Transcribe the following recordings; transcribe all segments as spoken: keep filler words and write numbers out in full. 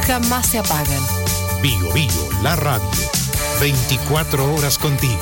jamás se apagan. Bio Bio, la radio. veinticuatro horas contigo.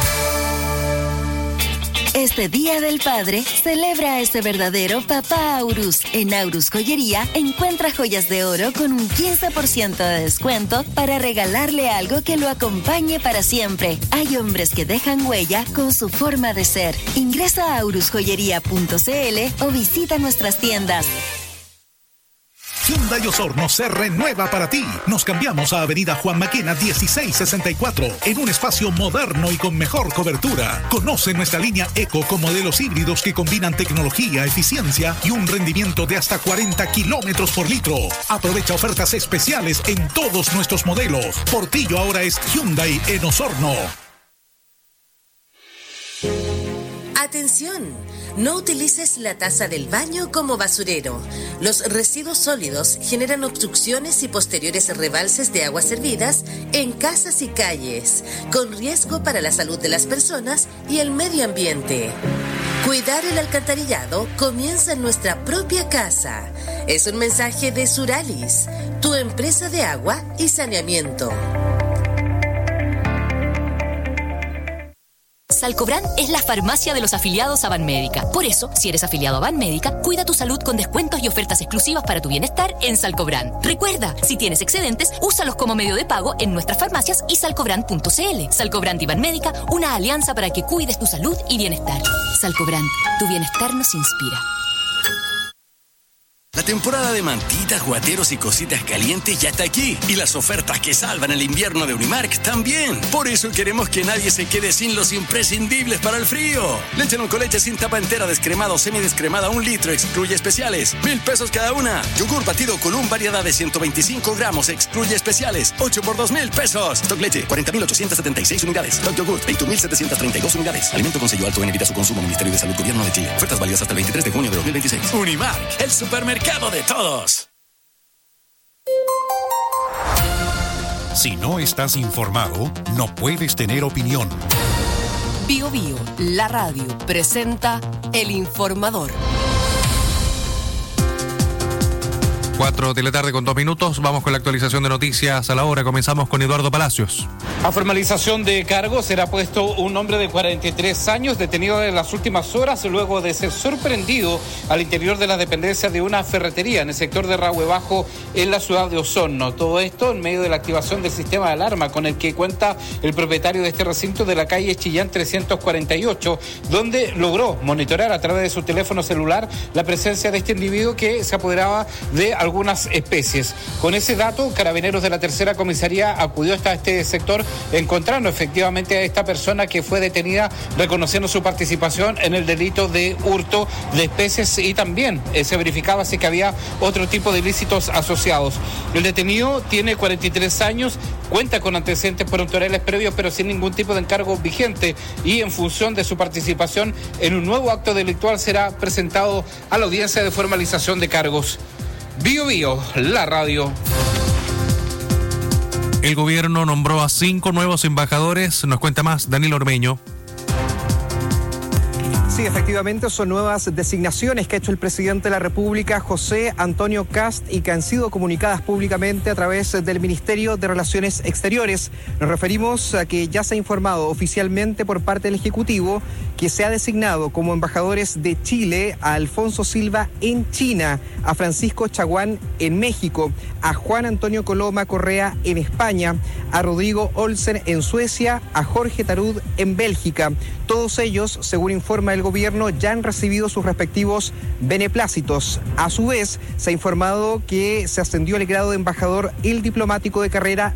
Este Día del Padre, celebra a ese verdadero papá Aurus. En Aurus Joyería, encuentra joyas de oro con un quince por ciento de descuento para regalarle algo que lo acompañe para siempre. Hay hombres que dejan huella con su forma de ser. Ingresa a aurus joyería punto c l o visita nuestras tiendas. Hyundai Osorno se renueva para ti. Nos cambiamos a Avenida Juan Maquena dieciséis sesenta y cuatro en un espacio moderno y con mejor cobertura. Conoce nuestra línea Eco con modelos híbridos que combinan tecnología, eficiencia y un rendimiento de hasta cuarenta kilómetros por litro. Aprovecha ofertas especiales en todos nuestros modelos. Portillo ahora es Hyundai en Osorno. Atención, no utilices la taza del baño como basurero. Los residuos sólidos generan obstrucciones y posteriores rebalses de aguas servidas en casas y calles, con riesgo para la salud de las personas y el medio ambiente. Cuidar el alcantarillado comienza en nuestra propia casa. Es un mensaje de Suralis, tu empresa de agua y saneamiento. Salcobran es la farmacia de los afiliados a Banmédica. Por eso, si eres afiliado a Banmédica, cuida tu salud con descuentos y ofertas exclusivas para tu bienestar en Salcobran. Recuerda, si tienes excedentes, úsalos como medio de pago en nuestras farmacias y salcobran punto c l. Salcobran y Banmédica, una alianza para que cuides tu salud y bienestar. Salcobran, tu bienestar nos inspira. La temporada de mantitas, guateros y cositas calientes ya está aquí. Y las ofertas que salvan el invierno de Unimark también. Por eso queremos que nadie se quede sin los imprescindibles para el frío. Leche con leche sin tapa entera, descremada o semidescremada, un litro, excluye especiales. Mil pesos cada una. Yogur batido con un variedad de ciento veinticinco gramos, excluye especiales. ocho por dos mil pesos. Stock leche, cuarenta mil ochocientos setenta y seis unidades. Stock yogur, veinte mil setecientos treinta y dos unidades. Alimento con sello alto en evita su consumo. Ministerio de Salud, Gobierno de Chile. Ofertas válidas hasta el veintitrés de junio de dos mil veintiséis. Unimark, el supermercado de todos. Si no estás informado, no puedes tener opinión. Bio Bio, la radio, presenta El Informador. Cuatro de la tarde con dos minutos. Vamos con la actualización de noticias a la hora. Comenzamos con Eduardo Palacios. A formalización de cargo será puesto un hombre de cuarenta y tres años detenido en las últimas horas luego de ser sorprendido al interior de las dependencias de una ferretería en el sector de Rahue Bajo en la ciudad de Osorno. Todo esto en medio de la activación del sistema de alarma con el que cuenta el propietario de este recinto de la calle Chillán trescientos cuarenta y ocho, donde logró monitorear a través de su teléfono celular la presencia de este individuo que se apoderaba de algunas especies. Con ese dato, Carabineros de la Tercera Comisaría acudió hasta este sector, encontrando efectivamente a esta persona que fue detenida, reconociendo su participación en el delito de hurto de especies y también eh, se verificaba si que había otro tipo de ilícitos asociados. El detenido tiene cuarenta y tres años, cuenta con antecedentes prontuariales previos, pero sin ningún tipo de encargo vigente, y en función de su participación en un nuevo acto delictual será presentado a la audiencia de formalización de cargos. Bio Bio, la radio. El gobierno nombró a cinco nuevos embajadores. Nos cuenta más Daniel Ormeño. Sí, efectivamente son nuevas designaciones que ha hecho el presidente de la República, José Antonio Kast, y que han sido comunicadas públicamente a través del Ministerio de Relaciones Exteriores. Nos referimos a que ya se ha informado oficialmente por parte del Ejecutivo que se ha designado como embajadores de Chile a Alfonso Silva en China, a Francisco Chaguán en México, a Juan Antonio Coloma Correa en España, a Rodrigo Olsen en Suecia, a Jorge Tarud en Bélgica. Todos ellos, según informa el gobierno, ya han recibido sus respectivos beneplácitos. A su vez, se ha informado que se ascendió al grado de embajador el diplomático de carrera